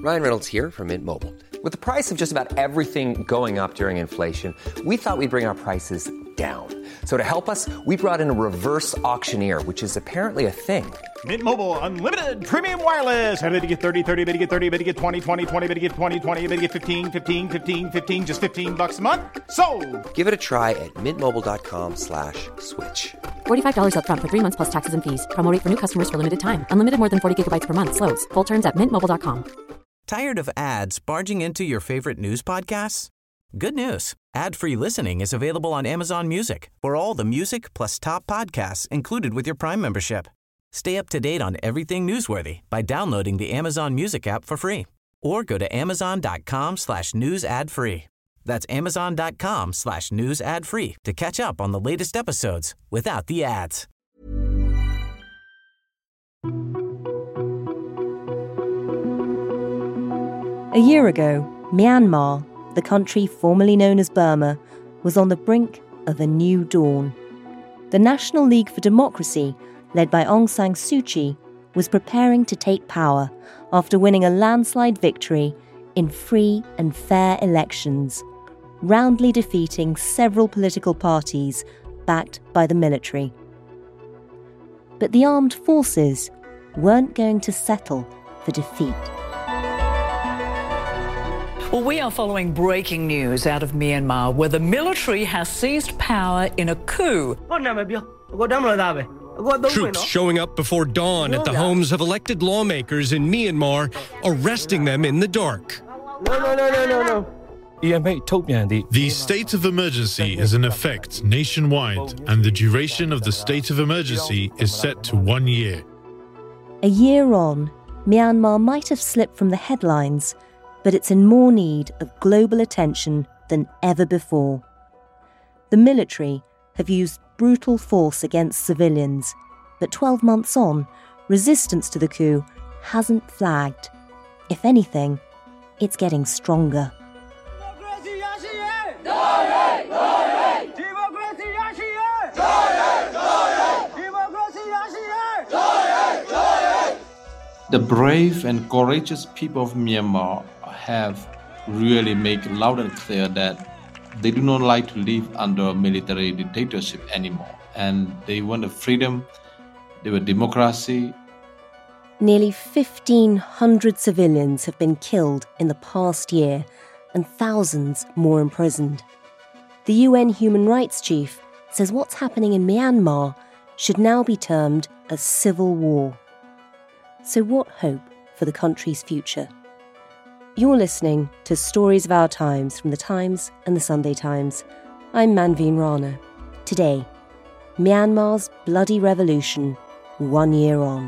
Ryan Reynolds here from Mint Mobile. With the price of just about everything going up during inflation, we thought we'd bring our prices down. So to help us, we brought in a reverse auctioneer, which is apparently a thing. Mint Mobile Unlimited Premium Wireless. How to get 30, 30, bit to get 30, bit to get 20, 20, 20, bit to get 20, 20, bit to get 15, 15, 15, 15, just $15 a month? Sold! Give it a try at mintmobile.com/switch. $45 up front for 3 months plus taxes and fees. Promo rate for new customers for limited time. Unlimited more than 40 gigabytes per month. Slows full terms at mintmobile.com. Tired of ads barging into your favorite news podcasts? Good news. Ad-free listening is available on Amazon Music for all the music plus top podcasts included with your Prime membership. Stay up to date on everything newsworthy by downloading the Amazon Music app for free or go to amazon.com/news ad free. That's amazon.com/news ad free to catch up on the latest episodes without the ads. A year ago, Myanmar, the country formerly known as Burma, was on the brink of a new dawn. The National League for Democracy, led by Aung San Suu Kyi, was preparing to take power after winning a landslide victory in free and fair elections, roundly defeating several political parties backed by the military. But the armed forces weren't going to settle for defeat. Well, we are following breaking news out of Myanmar, where the military has seized power in a coup. Troops showing up before dawn at the homes of elected lawmakers in Myanmar, arresting them in the dark. No. The state of emergency is in effect nationwide, and the duration of the state of emergency is set to 1 year. A year on, Myanmar might have slipped from the headlines, but it's in more need of global attention than ever before. The military have used brutal force against civilians, but 12 months on, resistance to the coup hasn't flagged. If anything, it's getting stronger. The brave and courageous people of Myanmar have really made loud and clear that they do not like to live under a military dictatorship anymore, and they want a freedom, they want democracy. Nearly 1,500 civilians have been killed in the past year, and thousands more imprisoned. The UN Human Rights Chief says what's happening in Myanmar should now be termed a civil war. So what hope for the country's future? You're listening to Stories of Our Times from The Times and The Sunday Times. I'm Manveen Rana. Today, Myanmar's bloody revolution, 1 year on.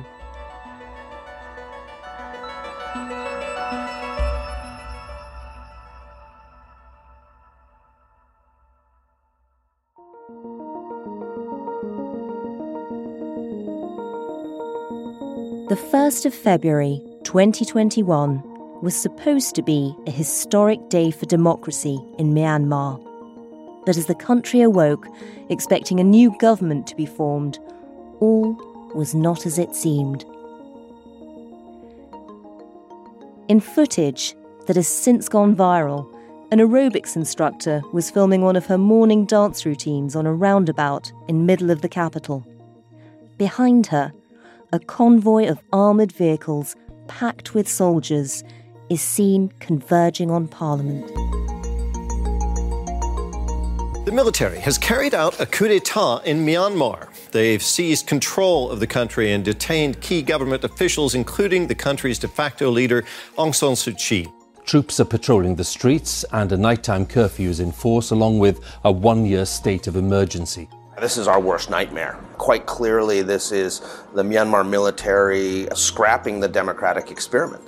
The 1st of February 2021 was supposed to be a historic day for democracy in Myanmar. But as the country awoke, expecting a new government to be formed, all was not as it seemed. In footage that has since gone viral, an aerobics instructor was filming one of her morning dance routines on a roundabout in middle of the capital. Behind her, a convoy of armoured vehicles packed with soldiers is seen converging on Parliament. The military has carried out a coup d'etat in Myanmar. They've seized control of the country and detained key government officials, including the country's de facto leader, Aung San Suu Kyi. Troops are patrolling the streets and a nighttime curfew is in force, along with a 1-year state of emergency. This is our worst nightmare. Quite clearly, this is the Myanmar military scrapping the democratic experiment.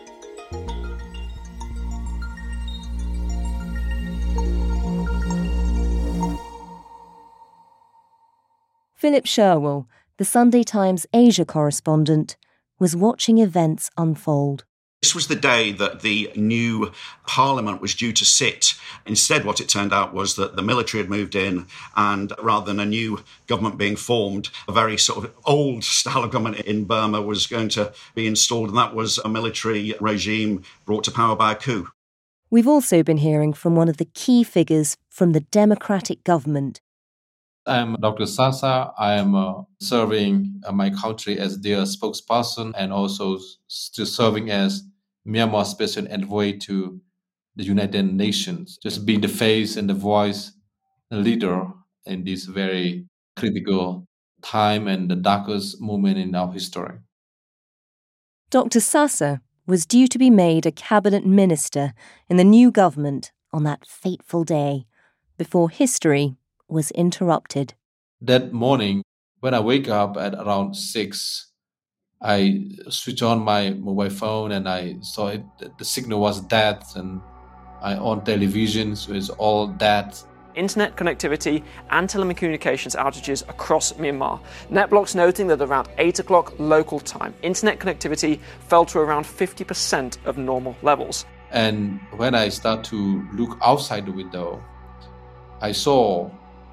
Philip Sherwell, the Sunday Times Asia correspondent, was watching events unfold. This was the day that the new parliament was due to sit. Instead, what it turned out was that the military had moved in, and rather than a new government being formed, a very sort of old style of government in Burma was going to be installed, and that was a military regime brought to power by a coup. We've also been hearing from one of the key figures from the democratic government. I'm Dr. Sasa. I am serving my country as their spokesperson and also still serving as Myanmar Special Envoy to the United Nations, just being the face and the voice and leader in this very critical time and the darkest moment in our history. Dr. Sasa was due to be made a cabinet minister in the new government on that fateful day, before history was interrupted. That morning, when I wake up at around 6, I switch on my mobile phone and I saw it, the signal was dead, and I on television, so it's all dead. Internet connectivity and telecommunications outages across Myanmar. NetBlocks noting that around 8 o'clock local time, internet connectivity fell to around 50% of normal levels. And when I start to look outside the window, I saw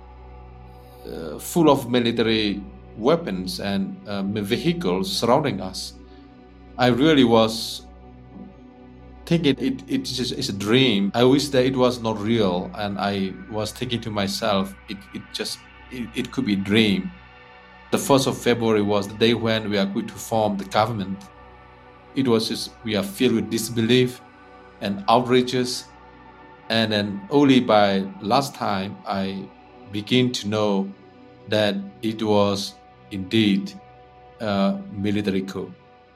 full of military weapons and vehicles surrounding us. I really was thinking it's a dream. I wish that it was not real, and I was thinking to myself, it could be a dream. The 1st of February was the day when we are going to form the government. It was just, we are filled with disbelief and outrages, and then only by last time I begin to know that it was indeed a military coup.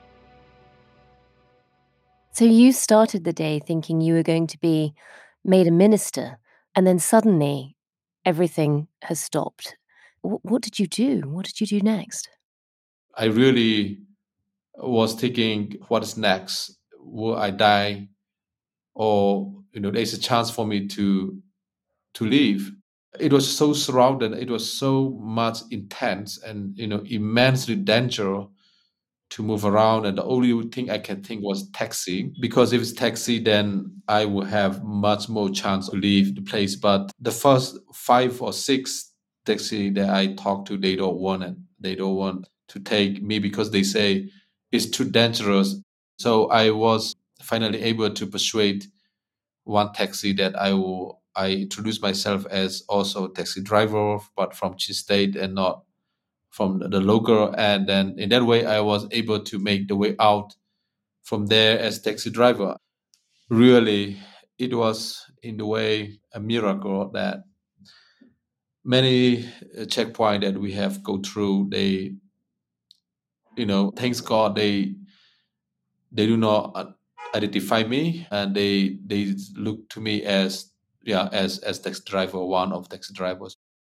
So you started the day thinking you were going to be made a minister, and then suddenly everything has stopped. What did you do? What did you do next? I really was thinking, what is next? Will I die? Or, there's a chance for me to leave. It was so surrounded, it was so much intense and, immensely dangerous to move around. And the only thing I can think was taxi, because if it's taxi, then I will have much more chance to leave the place. But the first 5 or 6 taxi that I talked to, they don't want to take me because they say it's too dangerous. So I was finally able to persuade one taxi that I introduced myself as also a taxi driver, but from Chi State and not from the local. And then in that way, I was able to make the way out from there as taxi driver. Really, it was in the way a miracle that many checkpoints that we have go through, they, thanks God, they do not identify me, and they look to me as taxi driver, one of taxi drivers.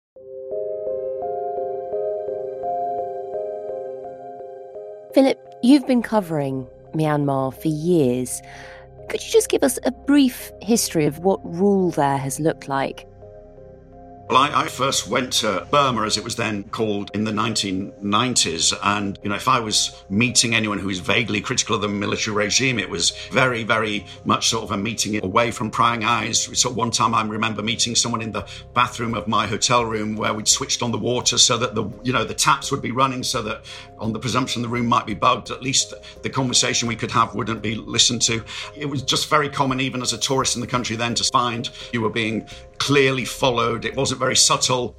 Philip, you've been covering Myanmar for years. Could you just give us a brief history of what rule there has looked like? Well, I first went to Burma, as it was then called, in the 1990s. And, if I was meeting anyone who is vaguely critical of the military regime, it was very, very much sort of a meeting away from prying eyes. So one time I remember meeting someone in the bathroom of my hotel room where we'd switched on the water so that the taps would be running, so that on the presumption the room might be bugged, at least the conversation we could have wouldn't be listened to. It was just very common, even as a tourist in the country then, to find you were being clearly followed. It wasn't very subtle.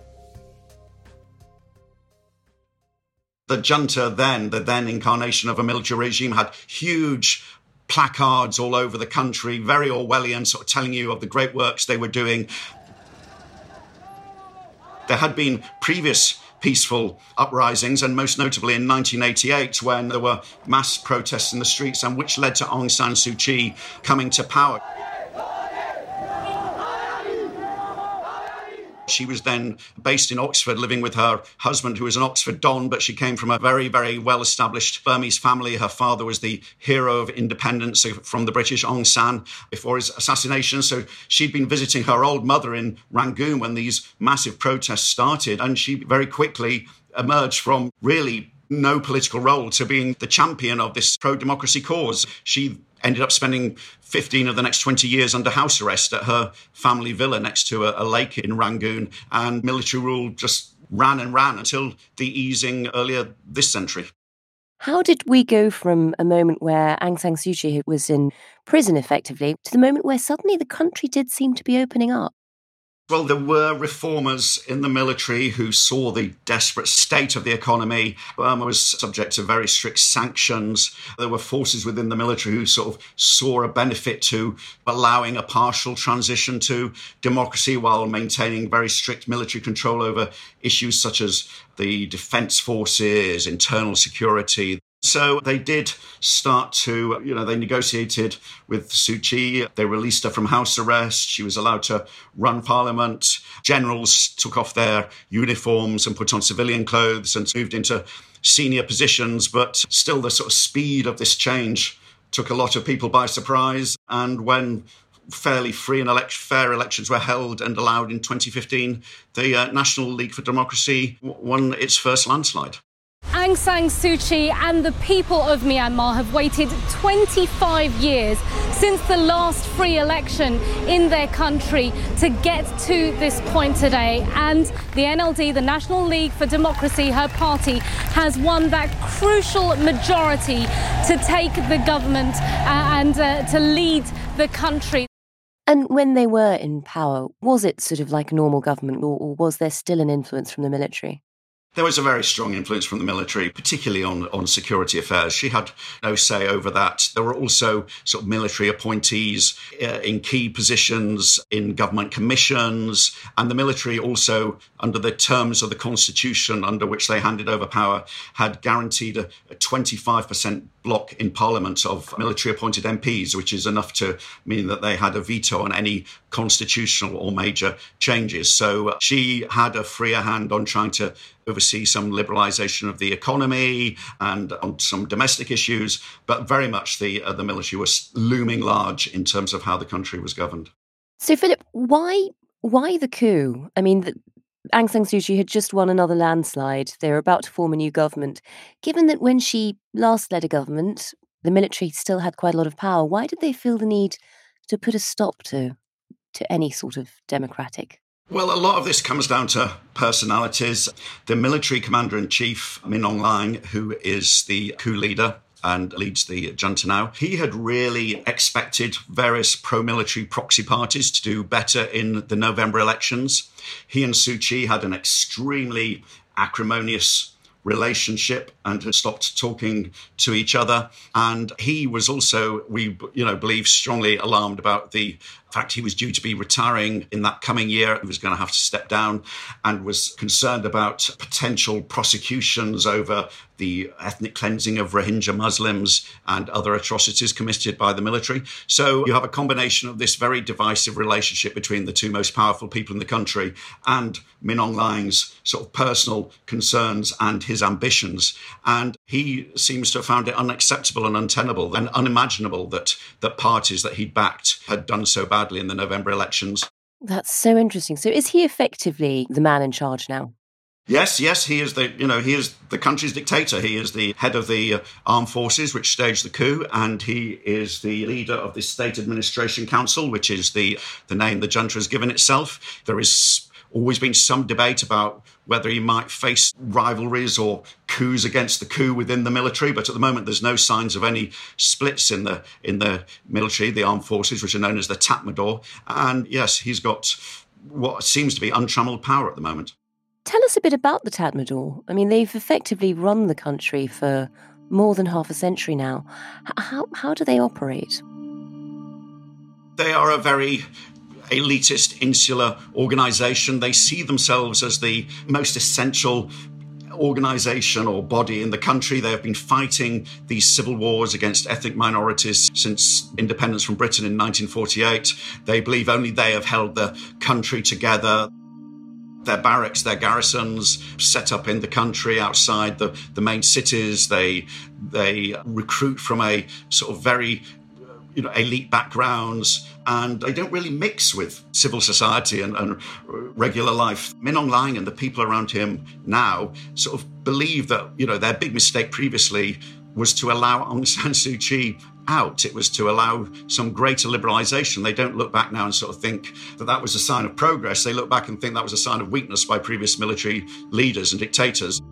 The junta then, the then incarnation of a military regime, had huge placards all over the country, very Orwellian, sort of telling you of the great works they were doing. There had been previous peaceful uprisings, and most notably in 1988, when there were mass protests in the streets, and which led to Aung San Suu Kyi coming to power. She was then based in Oxford, living with her husband, who was an Oxford Don, but she came from a very, very well-established Burmese family. Her father was the hero of independence from the British, Aung San, before his assassination. So she'd been visiting her old mother in Rangoon when these massive protests started, and she very quickly emerged from really no political role to being the champion of this pro-democracy cause. She ended up spending 15 of the next 20 years under house arrest at her family villa next to a lake in Rangoon, and military rule just ran and ran until the easing earlier this century. How did we go from a moment where Aung San Suu Kyi was in prison effectively to the moment where suddenly the country did seem to be opening up? Well, there were reformers in the military who saw the desperate state of the economy. Burma was subject to very strict sanctions. There were forces within the military who sort of saw a benefit to allowing a partial transition to democracy while maintaining very strict military control over issues such as the defence forces, internal security. So they did start to, they negotiated with Suu Kyi. They released her from house arrest. She was allowed to run parliament. Generals took off their uniforms and put on civilian clothes and moved into senior positions. But still, the sort of speed of this change took a lot of people by surprise. And when fairly free and fair elections were held and allowed in 2015, the National League for Democracy won its first landslide. Aung San Suu Kyi and the people of Myanmar have waited 25 years since the last free election in their country to get to this point today. And the NLD, the National League for Democracy, her party, has won that crucial majority to take the government and to lead the country. And when they were in power, was it sort of like a normal government, or was there still an influence from the military? There was a very strong influence from the military, particularly on security affairs. She had no say over that. There were also sort of military appointees in key positions in government commissions. And the military also, under the terms of the constitution under which they handed over power, had guaranteed a 25% block in Parliament of military appointed MPs, which is enough to mean that they had a veto on any constitutional or major changes. So she had a freer hand on trying to oversee some liberalisation of the economy and on some domestic issues, but very much the military was looming large in terms of how the country was governed. So, Philip, why the coup? I mean, Aung San Suu Kyi had just won another landslide. They were about to form a new government. Given that when she last led a government, the military still had quite a lot of power, why did they feel the need to put a stop to any sort of democratic? Well, a lot of this comes down to personalities. The military commander-in-chief, Min Aung Hlaing, who is the coup leader and leads the junta now, he had really expected various pro-military proxy parties to do better in the November elections. He and Suu Kyi had an extremely acrimonious relationship and had stopped talking to each other. And he was also, we believe, strongly alarmed about the fact he was due to be retiring in that coming year. He was going to have to step down and was concerned about potential prosecutions over the ethnic cleansing of Rohingya Muslims and other atrocities committed by the military. So you have a combination of this very divisive relationship between the two most powerful people in the country and Min Aung Hlaing's sort of personal concerns and his ambitions. And he seems to have found it unacceptable and untenable and unimaginable that parties that he'd backed had done so badly in the November elections. That's so interesting. So is he effectively the man in charge now? Yes, he is the country's dictator. He is the head of the armed forces, which staged the coup, and he is the leader of the State Administration Council, which is the name the junta has given itself. There is always been some debate about whether he might face rivalries or coups against the coup within the military, but at the moment there's no signs of any splits in the military, the armed forces, which are known as the Tatmadaw. And yes, he's got what seems to be untrammeled power at the moment. Tell us a bit about the Tatmadaw. I mean, they've effectively run the country for more than half a century now. How do they operate? They are a very elitist, insular organisation. They see themselves as the most essential organisation or body in the country. They have been fighting these civil wars against ethnic minorities since independence from Britain in 1948. They believe only they have held the country together. Their barracks, their garrisons set up in the country outside the main cities. They recruit from a sort of very elite backgrounds, and they don't really mix with civil society and regular life. Min Aung Hlaing and the people around him now sort of believe that, their big mistake previously was to allow Aung San Suu Kyi out. It was to allow some greater liberalisation. They don't look back now and sort of think that that was a sign of progress. They look back and think that was a sign of weakness by previous military leaders and dictators.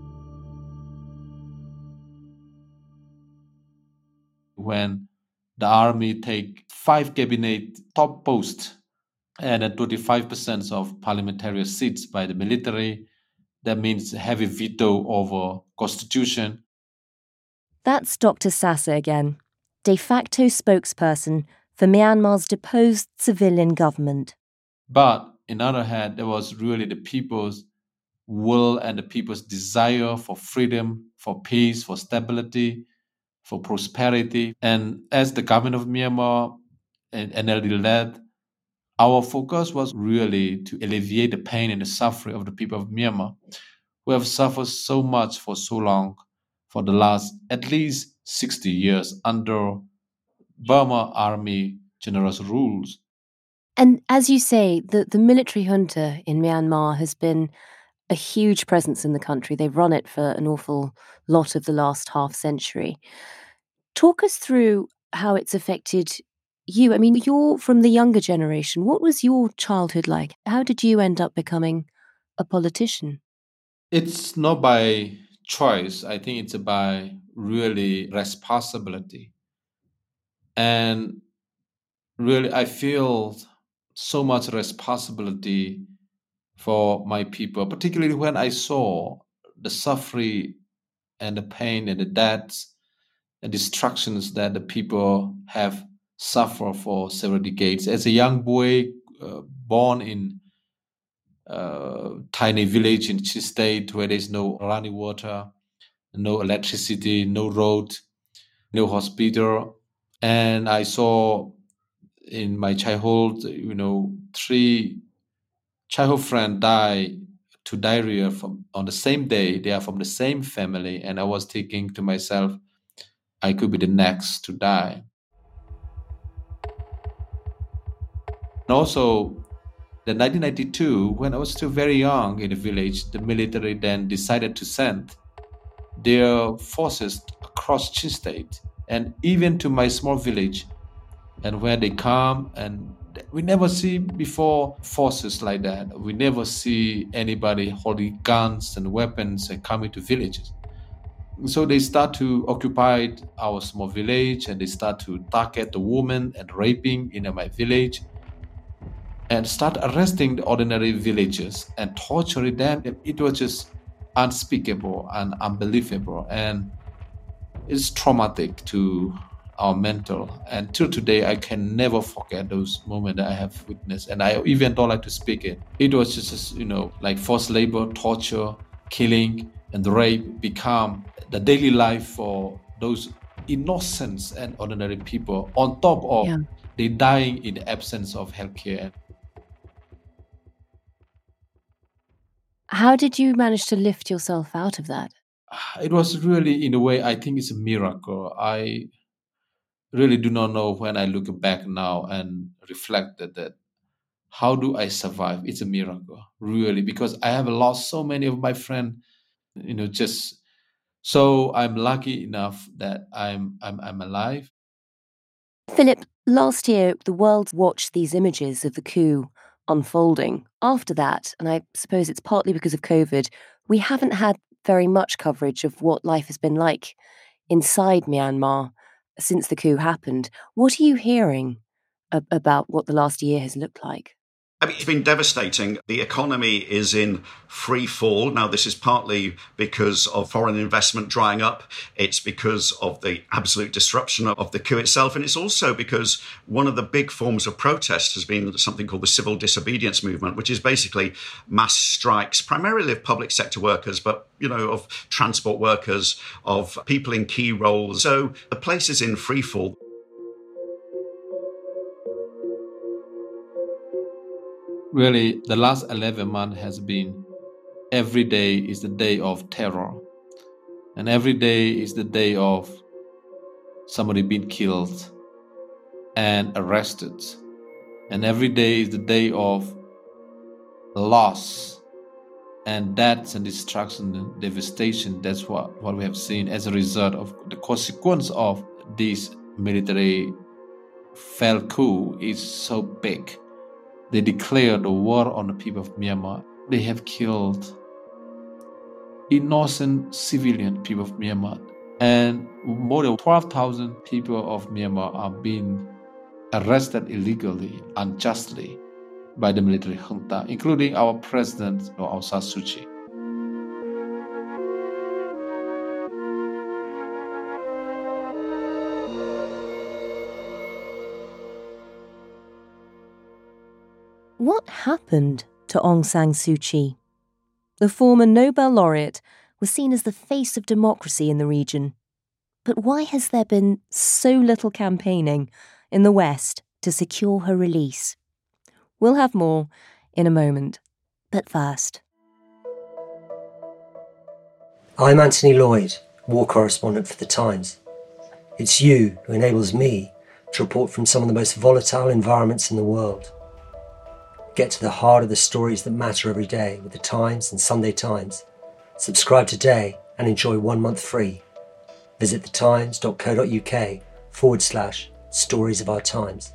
When the army take 5 cabinet top posts and 25% of parliamentary seats by the military, that means heavy veto over constitution. That's Dr. Sasa again, de facto spokesperson for Myanmar's deposed civilian government. But on the other hand, there was really the people's will and the people's desire for freedom, for peace, for stability, for prosperity. And as the government of Myanmar and NLD-led, our focus was really to alleviate the pain and the suffering of the people of Myanmar, who have suffered so much for so long, for the last at least 60 years under Burma Army generous rules. And as you say, the military junta in Myanmar has been a huge presence in the country. They've run it for an awful lot of the last half century. Talk us through how it's affected you. I mean, you're from the younger generation. What was your childhood like? How did you end up becoming a politician? It's not by choice. I think it's by really responsibility. And really, I feel so much responsibility for my people, particularly when I saw the suffering and the pain and the deaths and destructions that the people have suffered for several decades. As a young boy born in a tiny village in Chi State where there's no running water, no electricity, no road, no hospital. And I saw in my childhood, 3 childhood friends die to diarrhea on the same day. They are from the same family. And I was thinking to myself, I could be the next to die. And also, in 1992, when I was still very young in the village, the military then decided to send their forces across Chin State and even to my small village. And where they come, and we never see before forces like that. We never see anybody holding guns and weapons and coming to villages. So they start to occupy our small village, and they start to target the women and raping in my village, and start arresting the ordinary villagers and torturing them. It was just unspeakable and unbelievable, and it's traumatic to our mental. And till today, I can never forget those moments that I have witnessed, and I even don't like to speak it. It was just, like forced labor, torture, killing, and rape become the daily life for those innocent and ordinary people, on top of they dying in the absence of healthcare. How did you manage to lift yourself out of that? It was really, in a way, I think it's a miracle. I really do not know when I look back now and reflect that how do I survive? It's a miracle, really, because I have lost so many of my friends, just so I'm lucky enough that I'm alive. Philip, last year, the world watched these images of the coup unfolding. After that, and I suppose it's partly because of COVID, we haven't had very much coverage of what life has been like inside Myanmar since the coup happened. What are you hearing about what the last year has looked like? I mean, it's been devastating. The economy is in free fall. Now, this is partly because of foreign investment drying up. It's because of the absolute disruption of the coup itself. And it's also because one of the big forms of protest has been something called the civil disobedience movement, which is basically mass strikes, primarily of public sector workers, but, of transport workers, of people in key roles. So the place is in free fall. Really, the last 11 months has been, every day is the day of terror. And every day is the day of somebody being killed and arrested. And every day is the day of loss and deaths and destruction and devastation. That's what we have seen as a result of the consequence of this military failed coup is so big. They declared the war on the people of Myanmar. They have killed innocent civilian people of Myanmar. And more than 12,000 people of Myanmar are being arrested illegally, unjustly by the military junta, including our president, Aung San Suu Kyi. What happened to Aung San Suu Kyi? The former Nobel laureate was seen as the face of democracy in the region. But why has there been so little campaigning in the West to secure her release? We'll have more in a moment. But first. I'm Anthony Lloyd, war correspondent for The Times. It's you who enables me to report from some of the most volatile environments in the world. Get to the heart of the stories that matter every day with The Times and Sunday Times. Subscribe today and enjoy 1 month free. Visit thetimes.co.uk/stories of our times.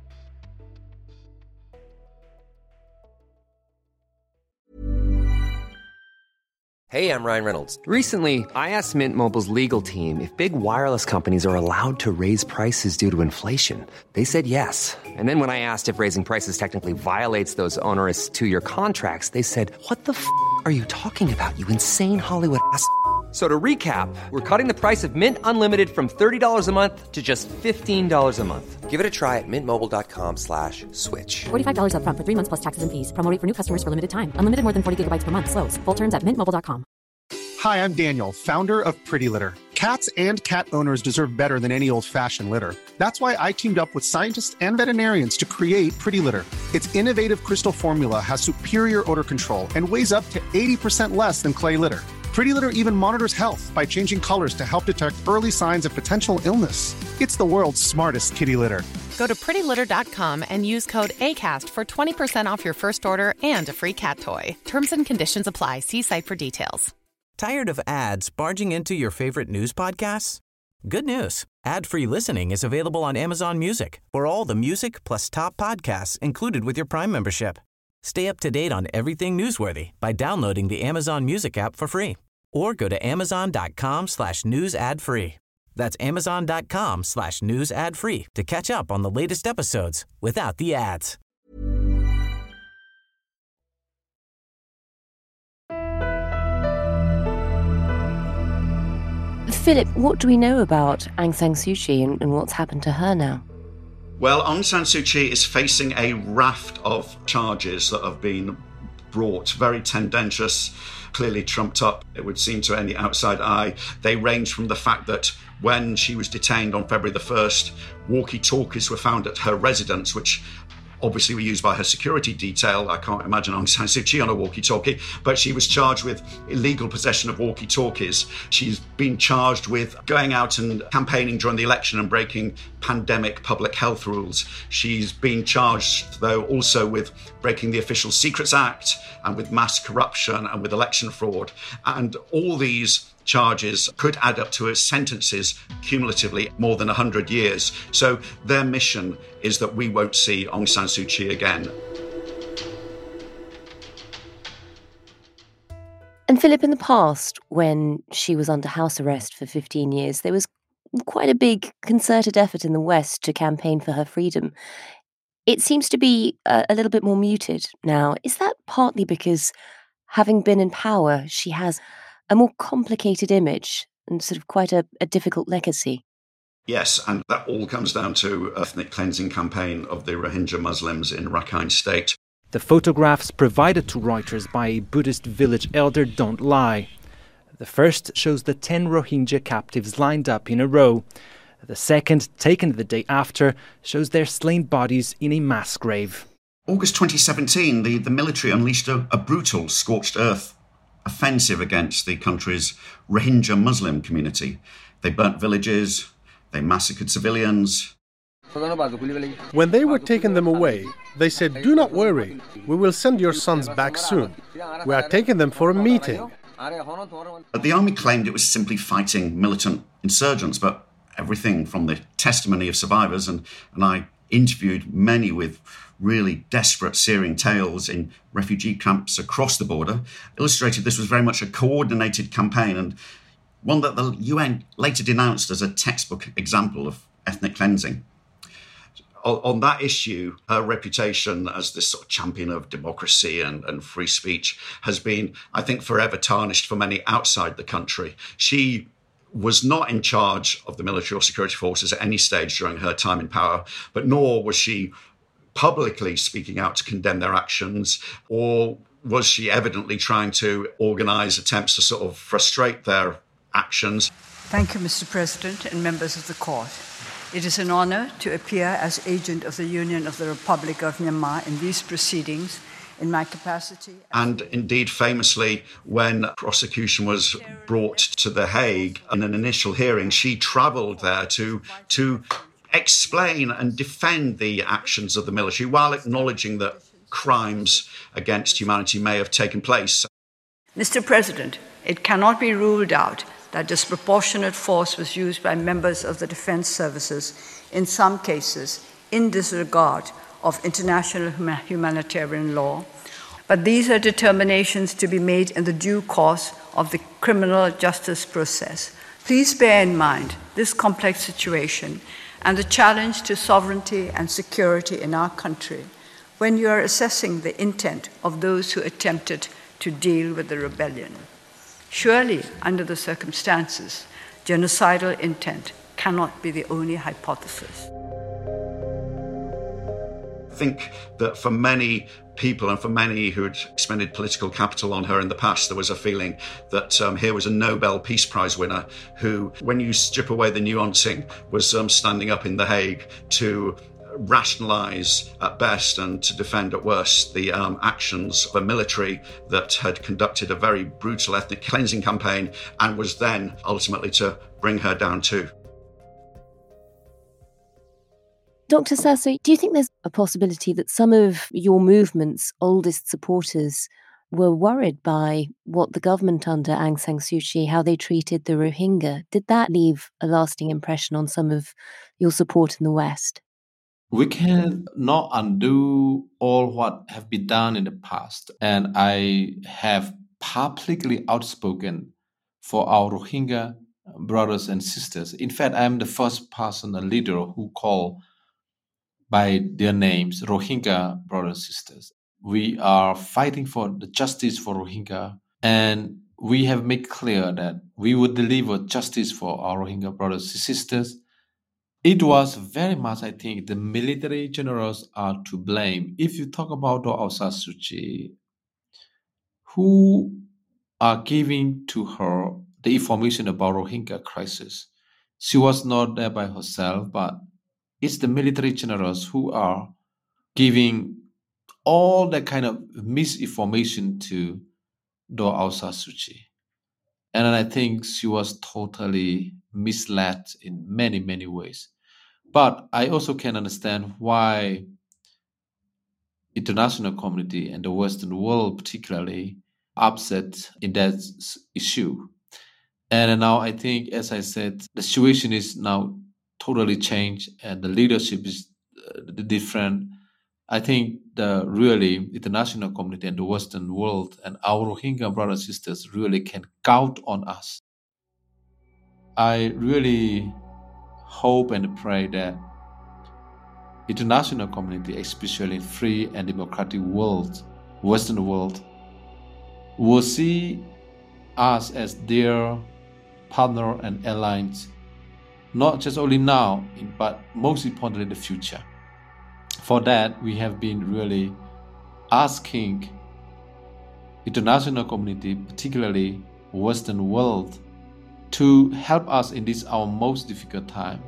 Hey, I'm Ryan Reynolds. Recently, I asked Mint Mobile's legal team if big wireless companies are allowed to raise prices due to inflation. They said yes. And then when I asked if raising prices technically violates those onerous 2-year contracts, they said, "What the f*** are you talking about, you insane Hollywood ass?" So to recap, we're cutting the price of Mint Unlimited from $30 a month to just $15 a month. Give it a try at mintmobile.com/switch. $45 up front for 3 months plus taxes and fees. Promo rate for new customers for limited time. Unlimited more than 40 gigabytes per month. Slows full terms at mintmobile.com. Hi, I'm Daniel, founder of Pretty Litter. Cats and cat owners deserve better than any old-fashioned litter. That's why I teamed up with scientists and veterinarians to create Pretty Litter. Its innovative crystal formula has superior odor control and weighs up to 80% less than clay litter. Pretty Litter even monitors health by changing colors to help detect early signs of potential illness. It's the world's smartest kitty litter. Go to prettylitter.com and use code ACAST for 20% off your first order and a free cat toy. Terms and conditions apply. See site for details. Tired of ads barging into your favorite news podcasts? Good news. Ad-free listening is available on Amazon Music for all the music plus top podcasts included with your Prime membership. Stay up to date on everything newsworthy by downloading the Amazon Music app for free or go to amazon.com/news ad free. That's amazon.com/news ad free to catch up on the latest episodes without the ads. Philip, what do we know about Aung San Suu Kyi and what's happened to her now? Well, Aung San Suu Kyi is facing a raft of charges that have been brought, very tendentious, clearly trumped up, it would seem to any outside eye. They range from the fact that when she was detained on February the 1st, walkie-talkies were found at her residence, which obviously were used by her security detail. I can't imagine Aung San Suu Kyi on a walkie-talkie, but she was charged with illegal possession of walkie-talkies. She's been charged with going out and campaigning during the election and breaking pandemic public health rules. She's been charged, though, also with breaking the Official Secrets Act and with mass corruption and with election fraud. And all these charges could add up to sentences cumulatively more than 100 years. So their mission is that we won't see Aung San Suu Kyi again. And Philip, in the past, when she was under house arrest for 15 years, there was quite a big concerted effort in the West to campaign for her freedom. It seems to be a little bit more muted now. Is that partly because, having been in power, she has a more complicated image and sort of quite a difficult legacy? Yes, and that all comes down to ethnic cleansing campaign of the Rohingya Muslims in Rakhine State. The photographs provided to Reuters by a Buddhist village elder don't lie. The first shows the 10 Rohingya captives lined up in a row. The second, taken the day after, shows their slain bodies in a mass grave. August 2017, the military unleashed a brutal scorched earth offensive against the country's Rohingya Muslim community. They burnt villages, they massacred civilians. When they were taking them away, they said, "Do not worry, we will send your sons back soon. We are taking them for a meeting." The army claimed it was simply fighting militant insurgents, but everything from the testimony of survivors, and I interviewed many with really desperate, searing tales in refugee camps across the border, illustrated this was very much a coordinated campaign, and one that the UN later denounced as a textbook example of ethnic cleansing. On that issue, her reputation as this sort of champion of democracy and free speech has been, I think, forever tarnished for many outside the country. She was not in charge of the military or security forces at any stage during her time in power, but nor was she publicly speaking out to condemn their actions, or was she evidently trying to organise attempts to sort of frustrate their actions. Thank you, Mr. President and members of the court. It is an honour to appear as agent of the Union of the Republic of Myanmar in these proceedings in my capacity. And indeed, famously, when prosecution was brought to The Hague in an initial hearing, she travelled there to explain and defend the actions of the military while acknowledging that crimes against humanity may have taken place. Mr. President, it cannot be ruled out that disproportionate force was used by members of the defense services in some cases in disregard of international humanitarian law, but these are determinations to be made in the due course of the criminal justice process. Please bear in mind this complex situation and the challenge to sovereignty and security in our country when you are assessing the intent of those who attempted to deal with the rebellion. Surely, under the circumstances, genocidal intent cannot be the only hypothesis. I think that for many people and for many who had expended political capital on her in the past, there was a feeling that here was a Nobel Peace Prize winner who, when you strip away the nuancing, was standing up in The Hague to rationalise at best and to defend at worst the actions of a military that had conducted a very brutal ethnic cleansing campaign and was then ultimately to bring her down too. Dr. Sasso, do you think there's a possibility that some of your movement's oldest supporters were worried by what the government under Aung San Suu Kyi, how they treated the Rohingya? Did that leave a lasting impression on some of your support in the West? We can not undo all what have been done in the past. And I have publicly outspoken for our Rohingya brothers and sisters. In fact, I am the first person, a leader, who call by their names, Rohingya brothers and sisters. We are fighting for the justice for Rohingya, and we have made clear that we would deliver justice for our Rohingya brothers and sisters. It was very much, I think, the military generals are to blame. If you talk about Aung San Suu Kyi, who are giving to her the information about Rohingya crisis, she was not there by herself, but it's the military generals who are giving all that kind of misinformation to Aung San Suu Kyi. And I think she was totally misled in many, many ways. But I also can understand why international community and the Western world particularly upset in that issue. And now I think, as I said, the situation is now totally changed and the leadership is different. I think the really international community and the Western world and our Rohingya brothers and sisters really can count on us. I really hope and pray that international community, especially free and democratic world, Western world, will see us as their partner and allies, not just only now, but most importantly in the future. For that, we have been really asking international community, particularly Western world, to help us in this our most difficult time.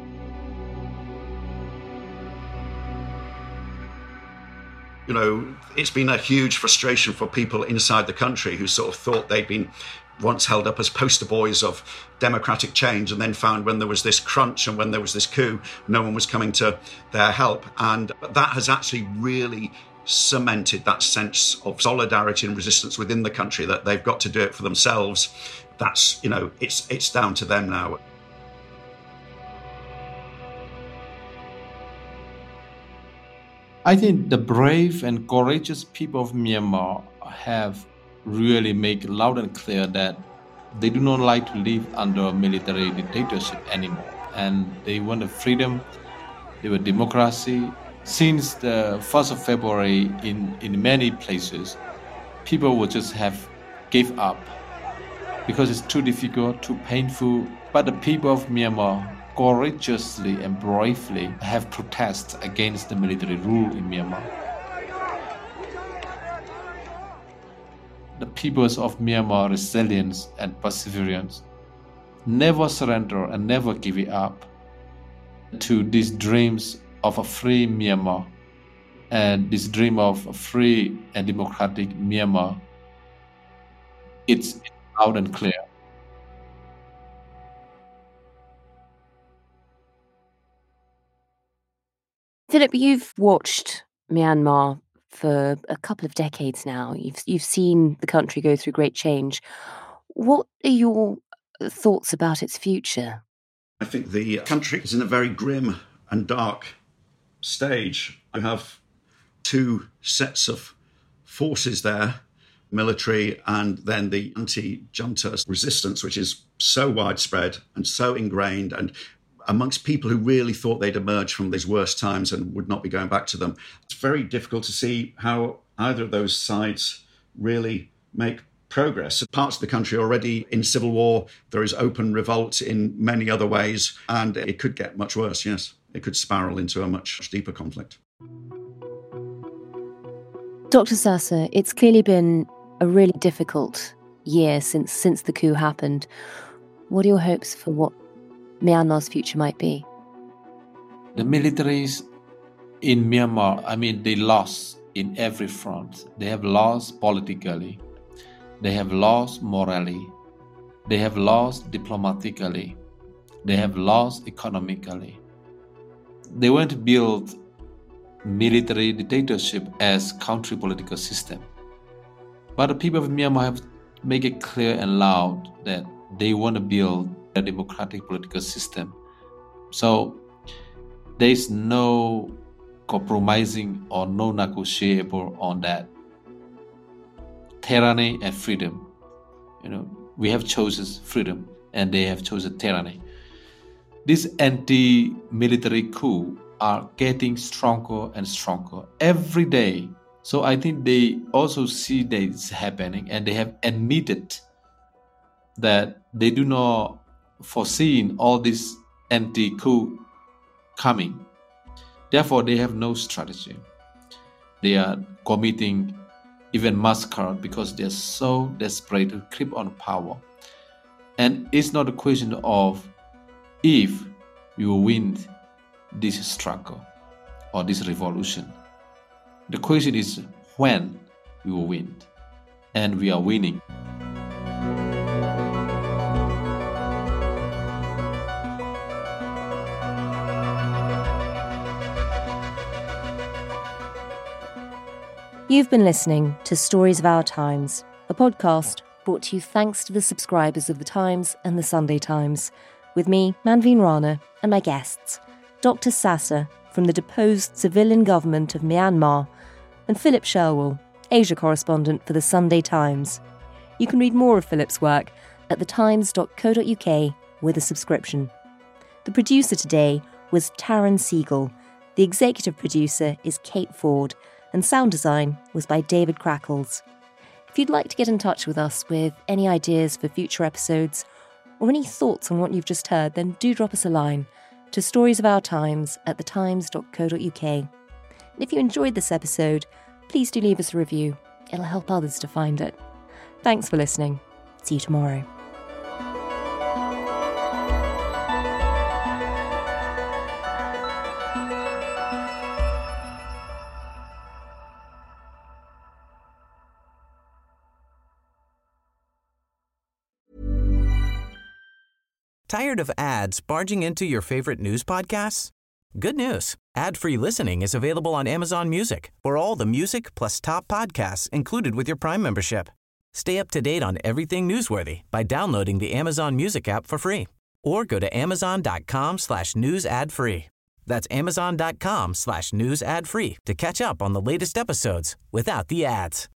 You know, it's been a huge frustration for people inside the country who sort of thought they'd been once held up as poster boys of democratic change and then found when there was this crunch and when there was this coup, no one was coming to their help. And that has actually really cemented that sense of solidarity and resistance within the country, that they've got to do it for themselves. That's, you know, it's down to them now. I think the brave and courageous people of Myanmar have really made loud and clear that they do not like to live under a military dictatorship anymore. And they want the freedom, they want democracy. Since the 1st of February, in many places, people would just have gave up because it's too difficult, too painful. But the people of Myanmar courageously and bravely have protested against the military rule in Myanmar. The peoples of Myanmar resilience and perseverance, never surrender and never give it up to these dreams of a free Myanmar and this dream of a free and democratic Myanmar. It's loud and clear. Philip, you've watched Myanmar for a couple of decades now. You've seen the country go through great change. What are your thoughts about its future? I think the country is in a very grim and dark stage. You have two sets of forces there, military and then the anti-junta resistance, which is so widespread and so ingrained and amongst people who really thought they'd emerge from these worst times and would not be going back to them. It's very difficult to see how either of those sides really make progress. Parts of the country are already in civil war. There is open revolt in many other ways, and it could get much worse, yes. It could spiral into a much deeper conflict. Dr. Sasa, it's clearly been a really difficult year since the coup happened. What are your hopes for what Myanmar's future might be? The militaries in Myanmar, they lost in every front. They have lost politically. They have lost morally. They have lost diplomatically. They have lost economically. They want to build military dictatorship as country political system. But the people of Myanmar have made it clear and loud that they want to build a democratic political system. So there is no compromising or no negotiable on that. Tyranny and freedom. We have chosen freedom and they have chosen tyranny. These anti-military coups are getting stronger and stronger every day. So I think they also see that it's happening and they have admitted that they do not foresee all this anti-coup coming. Therefore, they have no strategy. They are committing even massacre because they are so desperate to keep on power. And it's not a question of if we will win this struggle or this revolution. The question is when we will win. And we are winning. You've been listening to Stories of Our Times, a podcast brought to you thanks to the subscribers of The Times and The Sunday Times, with me, Manveen Rana, and my guests, Dr. Sasa from the deposed civilian government of Myanmar, and Philip Sherwell, Asia correspondent for The Sunday Times. You can read more of Philip's work at thetimes.co.uk with a subscription. The producer today was Taryn Siegel. The executive producer is Kate Ford, and sound design was by David Crackles. If you'd like to get in touch with us with any ideas for future episodes or any thoughts on what you've just heard, then do drop us a line to storiesofourtimes@thetimes.co.uk. And if you enjoyed this episode, please do leave us a review. It'll help others to find it. Thanks for listening. See you tomorrow. Tired of ads barging into your favorite news podcasts? Good news. Ad-free listening is available on Amazon Music for all the music plus top podcasts included with your Prime membership. Stay up to date on everything newsworthy by downloading the Amazon Music app for free or go to amazon.com/news ad free. That's amazon.com/news ad free to catch up on the latest episodes without the ads.